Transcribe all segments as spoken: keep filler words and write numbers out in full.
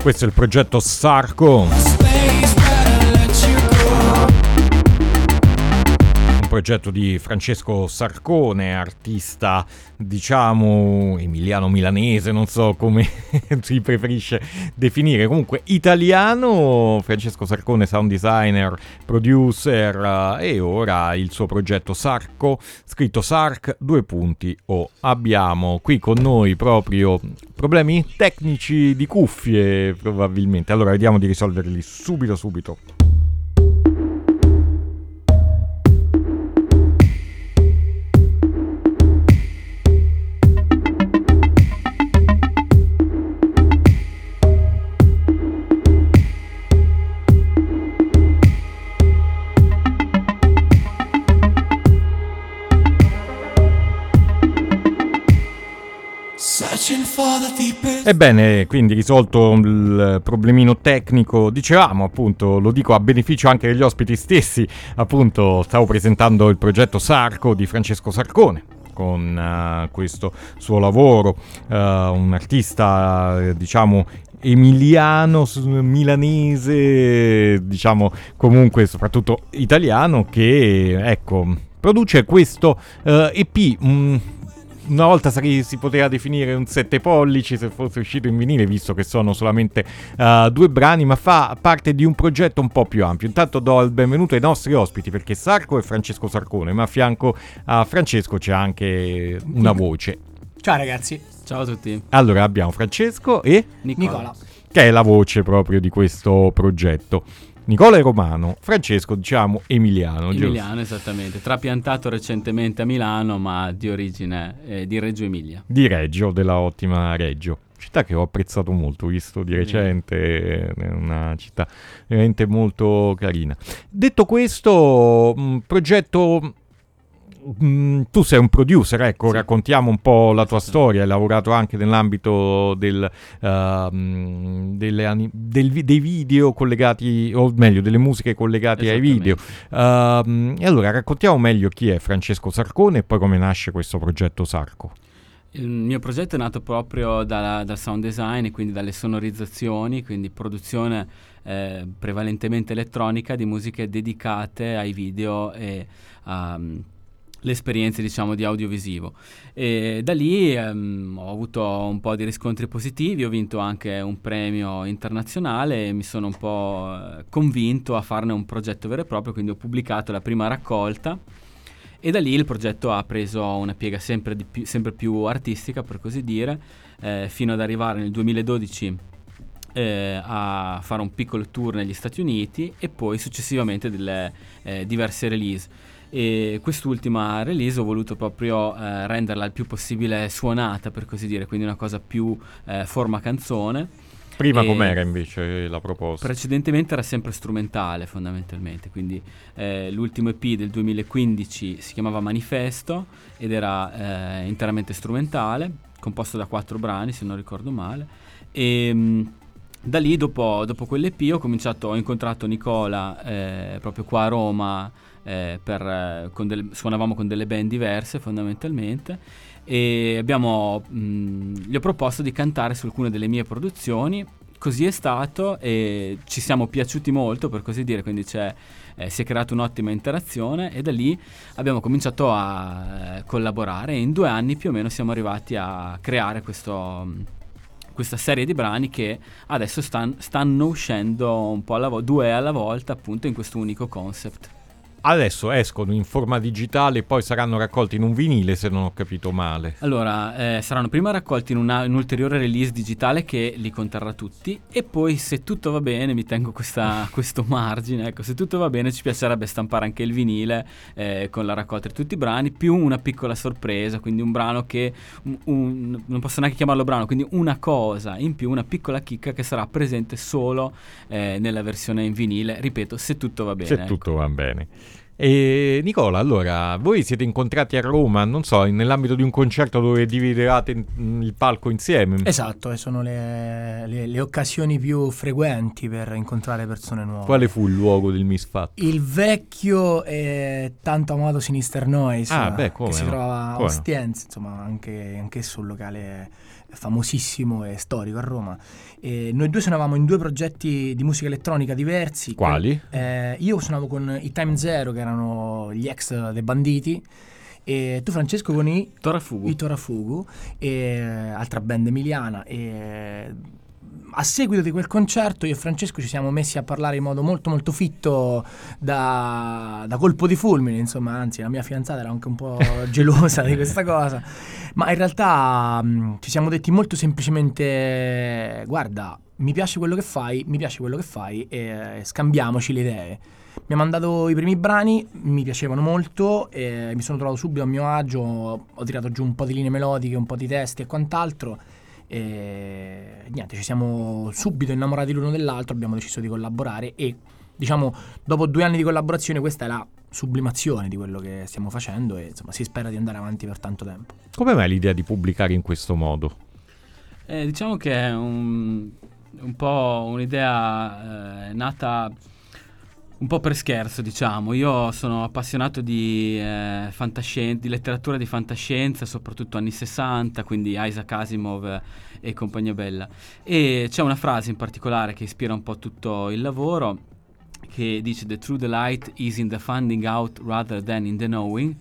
Questo è il progetto Sarco, un progetto di Francesco Sarcone, artista diciamo emiliano-milanese, non so come si preferisce definire, comunque italiano. Francesco Sarcone, sound designer, producer, uh, e ora il suo progetto Sarco, scritto Sarc due punti O. Abbiamo qui con noi proprio problemi tecnici di cuffie probabilmente, allora vediamo di risolverli subito subito. Ebbene, quindi risolto il problemino tecnico, dicevamo appunto, lo dico a beneficio anche degli ospiti stessi, appunto stavo presentando il progetto Sarco di Francesco Sarcone con uh, questo suo lavoro, uh, un artista uh, diciamo emiliano, milanese, diciamo comunque soprattutto italiano, che ecco produce questo uh, E P, um, una volta si poteva definire un sette pollici se fosse uscito in vinile, visto che sono solamente uh, due brani, ma fa parte di un progetto un po' più ampio. Intanto do il benvenuto ai nostri ospiti, perché Sarco è Francesco Sarcone, ma a fianco a Francesco c'è anche una voce. Ciao ragazzi. Ciao a tutti. Allora abbiamo Francesco e Nicola, Nicola. che è la voce proprio di questo progetto. Nicola è romano, Francesco diciamo emiliano. Emiliano, giusto? Esattamente, trapiantato recentemente a Milano, ma di origine eh, di Reggio Emilia. Di Reggio, della ottima Reggio, città che ho apprezzato molto, visto di recente, è una città veramente molto carina. Detto questo, mh, progetto... Mm, tu sei un producer, ecco, sì. Raccontiamo un po' la tua storia. Hai lavorato anche nell'ambito del, uh, delle, del, dei video collegati, o meglio delle musiche collegate ai video, uh, e allora raccontiamo meglio chi è Francesco Sarcone e poi come nasce questo progetto Sarco. Il mio progetto è nato proprio dalla, dal sound design e quindi dalle sonorizzazioni, quindi produzione eh, prevalentemente elettronica di musiche dedicate ai video e a um, le esperienze diciamo di audiovisivo, e da lì ehm, ho avuto un po' di riscontri positivi, ho vinto anche un premio internazionale e mi sono un po' convinto a farne un progetto vero e proprio, quindi ho pubblicato la prima raccolta e da lì il progetto ha preso una piega sempre, di più, sempre più artistica, per così dire, eh, fino ad arrivare nel duemiladodici eh, a fare un piccolo tour negli Stati Uniti e poi successivamente delle eh, diverse release. E quest'ultima release ho voluto proprio eh, renderla il più possibile suonata, per così dire, quindi una cosa più eh, forma canzone. Prima e com'era invece la proposta? Precedentemente era sempre strumentale fondamentalmente, quindi eh, l'ultimo E P del duemilaquindici si chiamava Manifesto ed era eh, interamente strumentale, composto da quattro brani se non ricordo male, e mh, da lì dopo, dopo quell'E P ho cominciato, ho incontrato Nicola eh, proprio qua a Roma. Eh, per, eh, con delle, suonavamo con delle band diverse fondamentalmente e abbiamo, mh, gli ho proposto di cantare su alcune delle mie produzioni, così è stato e ci siamo piaciuti molto, per così dire, quindi c'è, eh, si è creata un'ottima interazione e da lì abbiamo cominciato a eh, collaborare e in due anni più o meno siamo arrivati a creare questo... questa serie di brani che adesso stan, stanno uscendo un po' alla vo- due alla volta, appunto, in questo unico concept. Adesso escono in forma digitale e poi saranno raccolti in un vinile, se non ho capito male. Allora, eh, saranno prima raccolti in una, un ulteriore release digitale che li conterrà tutti e poi, se tutto va bene, mi tengo questa, questo margine, ecco, se tutto va bene ci piacerebbe stampare anche il vinile eh, con la raccolta di tutti i brani, più una piccola sorpresa, quindi un brano che, un, un, non posso neanche chiamarlo brano, quindi una cosa in più, una piccola chicca che sarà presente solo eh, nella versione in vinile, ripeto, se tutto va bene. Se ecco. tutto va bene. E Nicola, allora, voi siete incontrati a Roma, non so, nell'ambito di un concerto dove dividevate il palco insieme. Esatto, sono le, le, le occasioni più frequenti per incontrare persone nuove. Quale fu il luogo del misfatto? Il vecchio e tanto amato Sinister Noise, ah, beh, come che si no? trova a come Ostiense, no? Insomma, anche, anche sul locale famosissimo e storico a Roma. E noi due suonavamo in due progetti di musica elettronica diversi. Quali? Eh, io suonavo con i Time Zero, che erano gli ex dei Banditi, e tu, Francesco, con i Torafugu. i Torafugu, e altra band emiliana. E a seguito di quel concerto io e Francesco ci siamo messi a parlare in modo molto molto fitto, da, da colpo di fulmine, insomma. Anzi, la mia fidanzata era anche un po' gelosa di questa cosa, ma in realtà mh, ci siamo detti molto semplicemente: guarda, mi piace quello che fai, mi piace quello che fai, e scambiamoci le idee. Mi ha mandato i primi brani, mi piacevano molto, e mi sono trovato subito a mio agio, ho tirato giù un po' di linee melodiche, un po' di testi e quant'altro. E niente, ci siamo subito innamorati l'uno dell'altro, abbiamo deciso di collaborare e, diciamo, dopo due anni di collaborazione questa è la sublimazione di quello che stiamo facendo, e insomma si spera di andare avanti per tanto tempo. Come mai l'idea di pubblicare in questo modo? Eh, diciamo che è un, un po' un'idea eh, nata un po' per scherzo, diciamo. Io sono appassionato di eh, fantascienza, di letteratura di fantascienza, soprattutto anni sessanta, quindi Isaac Asimov e compagnia bella. E c'è una frase in particolare che ispira un po' tutto il lavoro, che dice: "The true delight is in the finding out rather than in the knowing".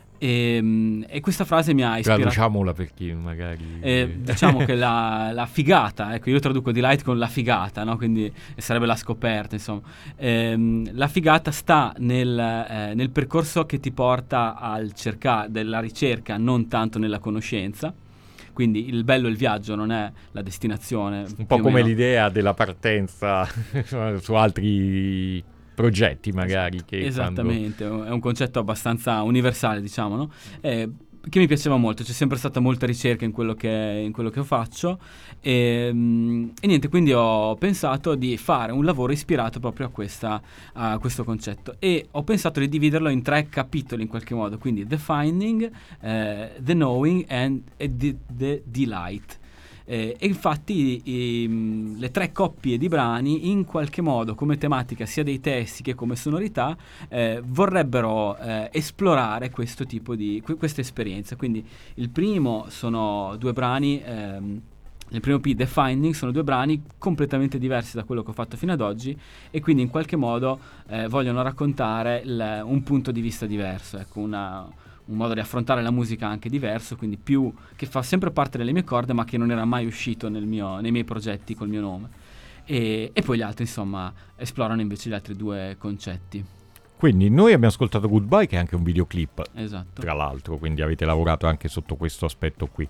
E, e questa frase mi ha ispirato. Traduciamola per chi magari eh, diciamo che la, la figata, ecco, io traduco delight con la figata, no? Quindi sarebbe la scoperta, insomma. Ehm, la figata sta nel, eh, nel percorso che ti porta al cercare della ricerca, non tanto nella conoscenza. Quindi il bello è il viaggio, non è la destinazione. un po' come l'idea della partenza su altri progetti magari, che esattamente, quando... è un concetto abbastanza universale, diciamo, no? Eh, che mi piaceva molto, c'è sempre stata molta ricerca in quello che, in quello che faccio, e, e niente, quindi ho pensato di fare un lavoro ispirato proprio a, questa, a questo concetto, e ho pensato di dividerlo in tre capitoli in qualche modo, quindi The Finding, eh, The Knowing and the, the Delight. Eh, e infatti i, le tre coppie di brani in qualche modo, come tematica sia dei testi che come sonorità, eh, vorrebbero eh, esplorare questo tipo di que- questa esperienza. Quindi il primo sono due brani, ehm, il primo P, The Finding, sono due brani completamente diversi da quello che ho fatto fino ad oggi, e quindi in qualche modo eh, vogliono raccontare il, un punto di vista diverso, ecco, una un modo di affrontare la musica anche diverso, quindi più che fa sempre parte delle mie corde, ma che non era mai uscito nel mio, nei miei progetti col mio nome. E, e poi gli altri, insomma, esplorano invece gli altri due concetti. Quindi noi abbiamo ascoltato Goodbye, che è anche un videoclip, esatto, tra l'altro, quindi avete lavorato anche sotto questo aspetto qui.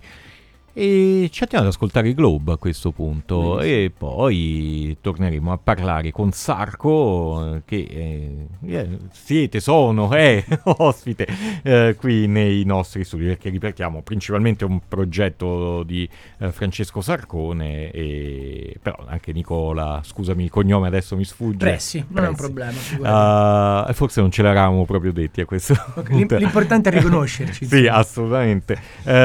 E ci andiamo ad ascoltare i Globe a questo punto. Benissimo. E poi torneremo a parlare con Sarco, che eh, eh, siete, sono, è eh, ospite eh, qui nei nostri studi, perché ripetiamo, principalmente un progetto di eh, Francesco Sarcone, e però anche Nicola, scusami il cognome adesso mi sfugge. Pressi, non Pressi. È un problema. Uh, forse non ce l'eravamo proprio detti a questo okay, punto. L'importante è riconoscerci. Sì, assolutamente.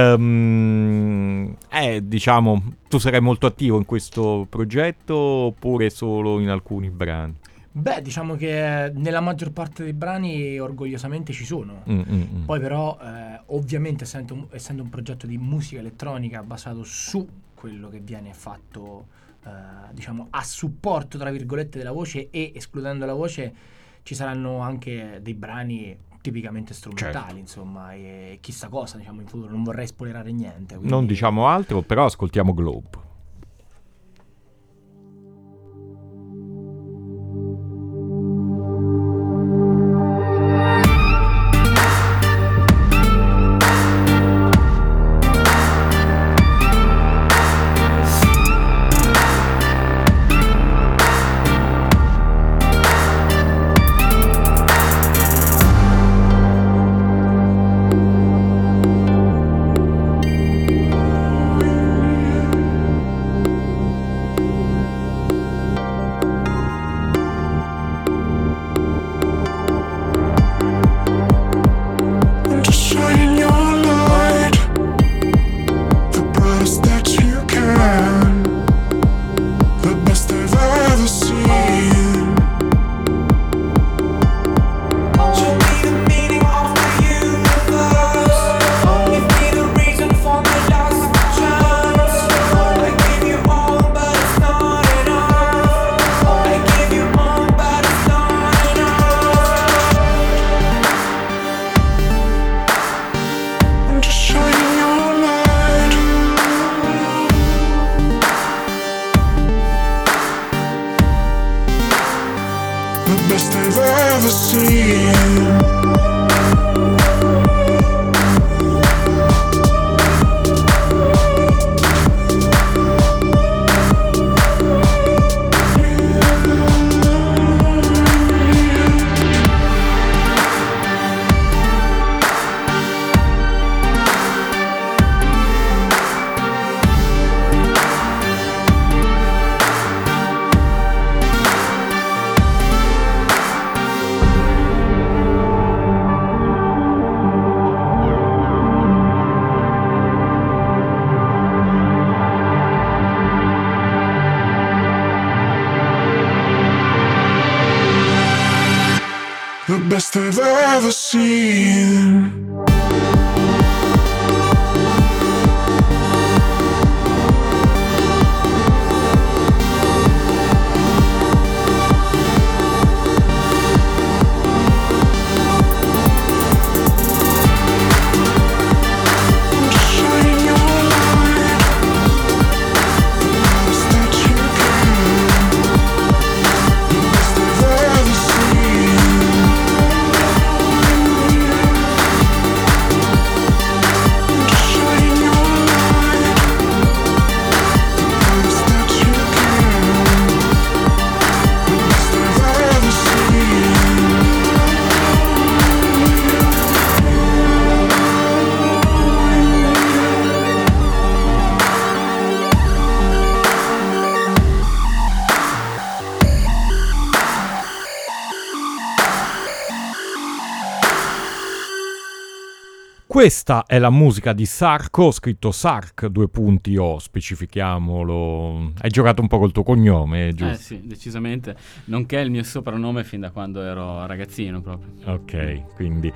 Um, Eh, diciamo, tu sarai molto attivo in questo progetto oppure solo in alcuni brani? Beh, diciamo che nella maggior parte dei brani orgogliosamente ci sono. Mm, mm, mm. Poi però, eh, ovviamente, essendo, essendo un progetto di musica elettronica basato su quello che viene fatto, eh, diciamo, a supporto, tra virgolette, della voce, e escludendo la voce, ci saranno anche dei brani tipicamente strumentali, certo. Insomma, e chissà cosa, diciamo, in futuro. Non vorrei spoilerare niente. Quindi... Non diciamo altro, però ascoltiamo Globe. they've ever seen. Questa è la musica di Sarco, scritto Sark, due punti O, specifichiamolo. Hai giocato un po' col tuo cognome, giusto? Eh sì, decisamente, nonché il mio soprannome fin da quando ero ragazzino proprio. Ok, quindi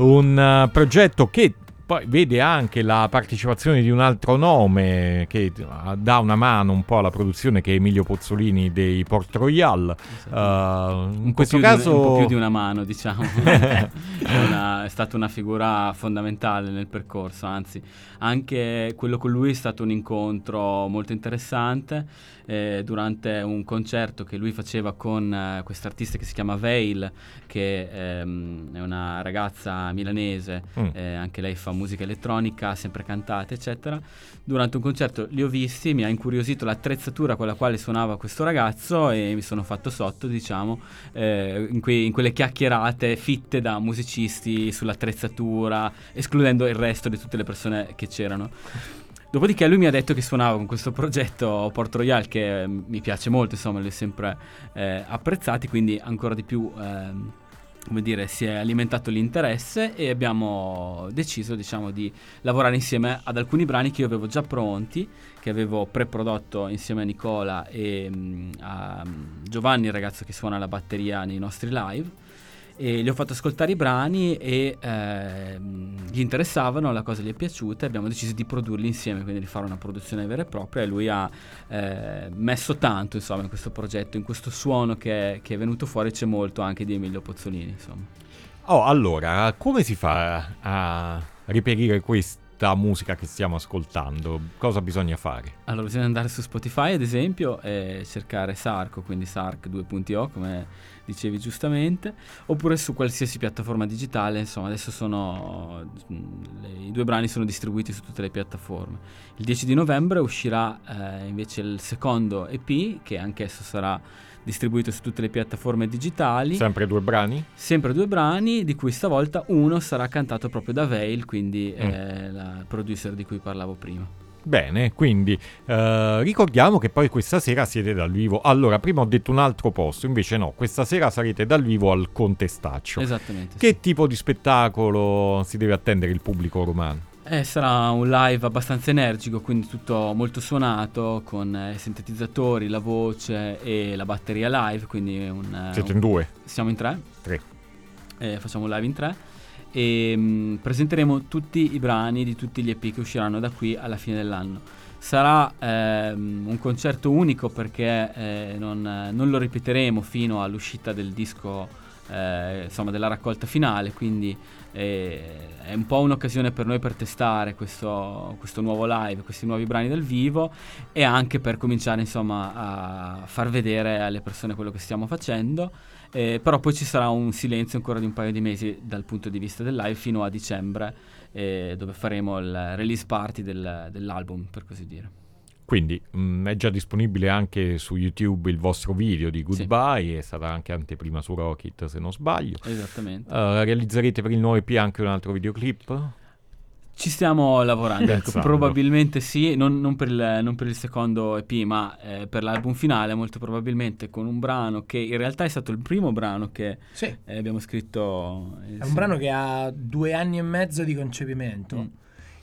un uh, progetto che poi vede anche la partecipazione di un altro nome che uh, dà una mano un po' alla produzione, che è Emilio Pozzolini dei Port Royal. Esatto. Uh, in un questo po' caso di, un po' più di una mano, diciamo. è, una, è stata una figura fondamentale nel percorso, anzi anche quello con lui è stato un incontro molto interessante. Eh, durante un concerto che lui faceva con eh, quest'artista che si chiama Veil, che ehm, è una ragazza milanese, mm. eh, anche lei fa musica elettronica, ha sempre cantate eccetera. Durante un concerto li ho visti, mi ha incuriosito l'attrezzatura con la quale suonava questo ragazzo e mi sono fatto sotto, diciamo, eh, in, que- in quelle chiacchierate fitte da musicisti sull'attrezzatura, escludendo il resto di tutte le persone che c'erano. Dopodiché lui mi ha detto che suonava con questo progetto Port Royal, che eh, mi piace molto, insomma, li ho sempre eh, apprezzati, quindi ancora di più, eh, come dire, si è alimentato l'interesse e abbiamo deciso, diciamo, di lavorare insieme ad alcuni brani che io avevo già pronti, che avevo pre-prodotto insieme a Nicola e mh, a Giovanni, il ragazzo che suona la batteria nei nostri live. E gli ho fatto ascoltare i brani e eh, gli interessavano, la cosa gli è piaciuta e abbiamo deciso di produrli insieme, quindi di fare una produzione vera e propria, e lui ha eh, messo tanto, insomma, in questo progetto, in questo suono che è, che è venuto fuori. C'è molto anche di Emilio Pozzolini, insomma. Oh, allora, come si fa a reperire questa musica che stiamo ascoltando? Cosa bisogna fare? Allora, bisogna andare su Spotify, ad esempio, e cercare Sarco, quindi Sark due punti O, come dicevi giustamente, oppure su qualsiasi piattaforma digitale. Insomma, adesso sono le, i due brani sono distribuiti su tutte le piattaforme. Il dieci di novembre uscirà eh, invece il secondo E P, che anch'esso sarà distribuito su tutte le piattaforme digitali. Sempre due brani? Sempre due brani, di cui stavolta uno sarà cantato proprio da Veil, quindi mm. eh, la producer di cui parlavo prima. Bene, quindi eh, ricordiamo che poi questa sera siete dal vivo. Allora, prima ho detto un altro posto, invece no, questa sera sarete dal vivo al Contestaccio. Esattamente. Che sì. tipo di spettacolo si deve attendere il pubblico romano? Eh, sarà un live abbastanza energico, quindi tutto molto suonato, con eh, sintetizzatori, la voce e la batteria live, quindi un... Siete un... in due? Siamo in tre. Tre. Eh, facciamo un live in tre. E mh, presenteremo tutti i brani di tutti gli E P che usciranno da qui alla fine dell'anno. Sarà ehm, un concerto unico perché eh, non, non lo ripeteremo fino all'uscita del disco, eh, insomma, della raccolta finale, quindi eh, è un po' un'occasione per noi per testare questo, questo nuovo live, questi nuovi brani dal vivo, e anche per cominciare, insomma, a far vedere alle persone quello che stiamo facendo. Eh, però poi ci sarà un silenzio ancora di un paio di mesi dal punto di vista del live fino a dicembre, eh, dove faremo il release party del, dell'album, per così dire. Quindi mh, è già disponibile anche su YouTube il vostro video di Goodbye, sì. È stata anche anteprima su Rocket, se non sbaglio. Esattamente. Uh, realizzerete per il nuovo E P anche un altro videoclip? Ci stiamo lavorando, ecco, probabilmente sì, non, non, per il, non per il secondo E P, ma eh, per l'album finale, molto probabilmente con un brano che in realtà è stato il primo brano che sì. eh, abbiamo scritto. Eh, è un sì. brano che ha due anni e mezzo di concepimento. Mm.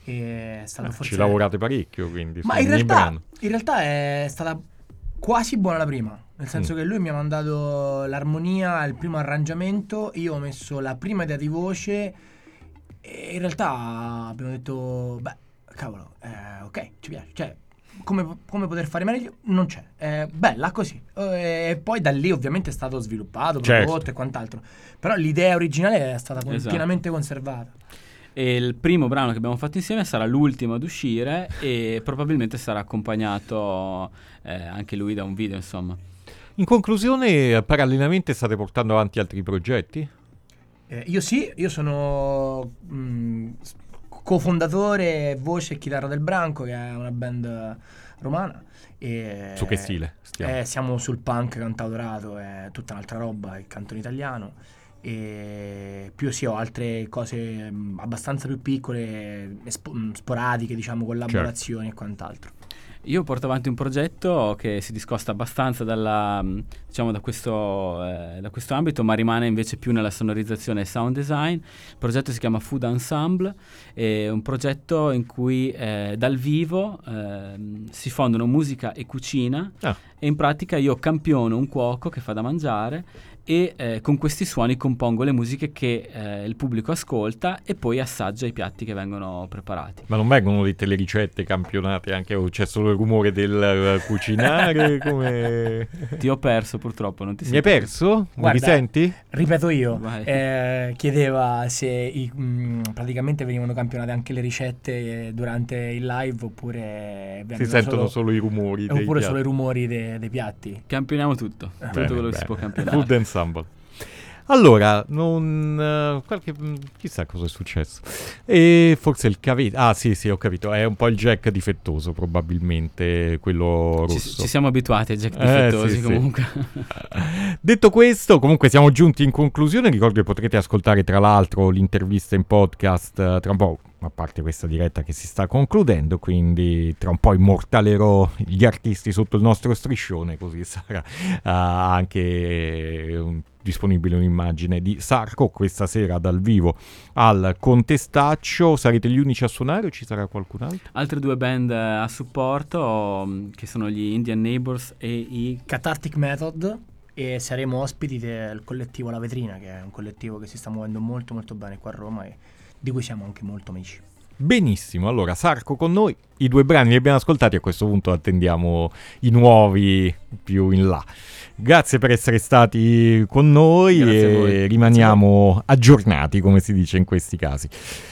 E è stato ah, forse... Ci lavorate parecchio, quindi. Ma in realtà, in realtà è stata quasi buona la prima. Nel senso Mm. che lui mi ha mandato l'armonia, il primo arrangiamento, io ho messo la prima idea di voce e in realtà abbiamo detto, beh, cavolo, eh, ok, ci piace, cioè come, come poter fare meglio non c'è, è bella così. Eh, e poi da lì ovviamente è stato sviluppato, Certo. prodotto e quant'altro, però l'idea originale è stata con- Esatto. pienamente conservata. E il primo brano che abbiamo fatto insieme sarà l'ultimo ad uscire e probabilmente sarà accompagnato eh, anche lui da un video, insomma. In conclusione, parallelamente state portando avanti altri progetti? Eh, io sì, io sono mh, s- cofondatore, voce e chitarra del Branco, che è una band romana. E, Su che stile stiamo? eh, siamo sul punk cantautorato, è tutta un'altra roba, il canto in italiano. E più sì, ho altre cose mh, abbastanza più piccole, e sp- mh, sporadiche, diciamo, collaborazioni e quant'altro. Io porto avanti un progetto che si discosta abbastanza dalla, mh, diciamo, da questo, eh, da questo ambito, ma rimane invece più nella sonorizzazione e sound design. Il progetto si chiama Food Ensemble, è un progetto in cui eh, dal vivo ehm, si fondono musica e cucina Ah. e in pratica io campiono un cuoco che fa da mangiare e eh, con questi suoni compongo le musiche che eh, il pubblico ascolta e poi assaggia i piatti che vengono preparati. Ma non vengono dette le ricette campionate anche o c'è solo il rumore del eh, cucinare? Come... Ti ho perso purtroppo, non ti Mi hai sento. perso? Mi Guarda, risenti? Ripeto io, Vai. eh, chiedeva se i- mh, praticamente venivano campionate anche le ricette eh, durante il live oppure Si vengono sentono solo, solo i rumori dei oppure piatti. solo i rumori de- dei piatti. Campioniamo tutto, tutto Bene, quello che bene. si può campionare. Food Ensemble. Allora, non eh, qualche mh, chissà cosa è successo. E forse il cavetto. Ah, sì, sì, ho capito. È un po' il jack difettoso, probabilmente quello Ci, rosso. ci siamo abituati ai jack Eh, difettosi sì, sì. comunque. Detto questo, comunque siamo giunti in conclusione. Ricordo che potrete ascoltare tra l'altro l'intervista in podcast eh, tra un po', a parte questa diretta che si sta concludendo, quindi tra un po' immortalerò gli artisti sotto il nostro striscione, così sarà ah, anche eh, disponibile un'immagine di Sarco questa sera dal vivo al Contestaccio. Sarete gli unici a suonare o ci sarà qualcun altro? Altre due band eh, a supporto mh, che sono gli Indian Neighbors e i Cathartic Method, e saremo ospiti del collettivo La Vetrina, che è un collettivo che si sta muovendo molto molto bene qua a Roma e di cui siamo anche molto amici. Benissimo, allora Sarco con noi, i due brani li abbiamo ascoltati, a questo punto attendiamo i nuovi più in là. Grazie per essere stati con noi Grazie a voi. e rimaniamo aggiornati, come si dice in questi casi.